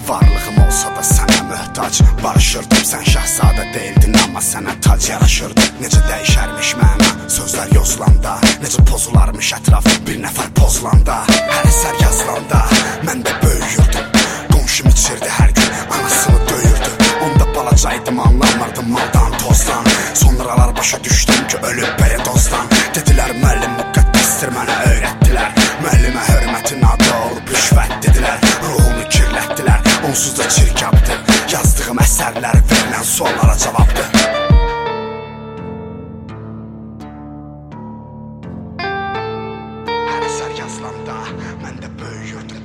Varlığım olsa da sənə möhtac barışırdım, sən şahzadə deyildin amma sənə tac yaraşırdı. Necə dəyişərmiş məna sözlər yozulanda, necə pozularmış ətraf bir nəfər pozulanda. Hər əsər yazılanda mən də böyüyürdüm, qonşum içirdi hər gün anasını döyürdü. Onda balacaydım, anlamırdım maldan tozdan. Sonralar başa düşdüm ki ölüb belə dozdan. Dedilər müəllim müqəddəsdir, mənə öyrətdilər. Müəllimə hörmətin adı olub rüşvət dedilər. Ruhumu kirlətdilər, onsuz da çirkabdır. Yazdığım əsərlər verilən suallara cavabdır. Hər əsər yazılanda mən də böyüyürdüm.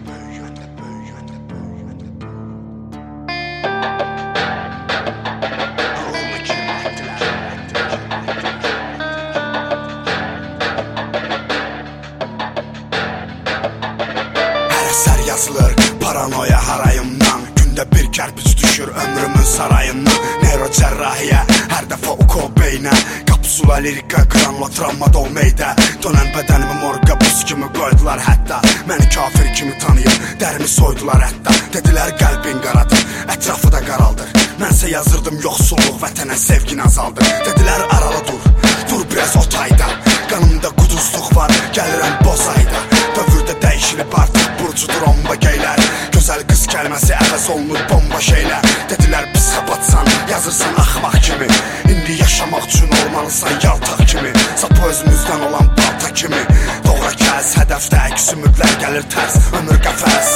Əsər yazılır paranoya harayımdan. Gündə bir kərpic düşür ömrümün sarayından. Neyrocərrahiyə hər dəfə uko beynə, kapsula lirika kranla travma dolmeydə. Dönən bədənimi morqa buz kimi qoydular hətta. Məni kafir kimi tanıyıb dərimi soydular hətta. Dedilər qəlbin qaradır, ətrafı da qaraldır. Mənsə yazırdım yoxsulluq vətənə sevgin azaldır. Dedilər aralı dur biraz o tayda. Qanımda quduzluq var, gəlirəm bozayda. Dövrdə dəyişilib artıq burcudur omba geylər. Gözəl qız kəlməsi əvəz olunur bomba şeylər. Dedilər psixopatsan, yazırsan axmaq kimi. İndi yaşamaq üçün olmalısan yaltaq kimi. Sapı özümüzdən olan balta kimi. Doğra kəs, hədəfdə əks ümidlər gəlir tərs. Ömür qəfəs.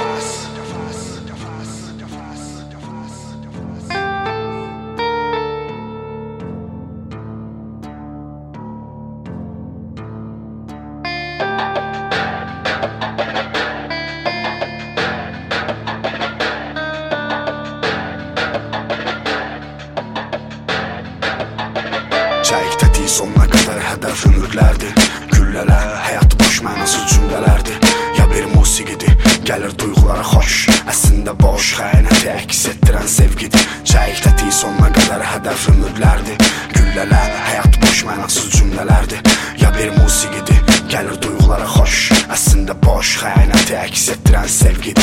Çəyik tətiyi sonuna qədər hədəf ömürlərdir. Güllələr, həyat boş mənasız cümlələrdir. Ya bir musiqidir, gəlir duyğulara xoş. Əslində boş, xəyanəti əks etdirən sevgidir. Çəyik tətiyi sonuna qədər hədəf ömürlərdir. Güllələr, həyat boş mənasız cümlələrdir. Ya bir musiqidir, gəlir duyğulara xoş. Əslində boş, xəyanəti əks etdirən sevgidir.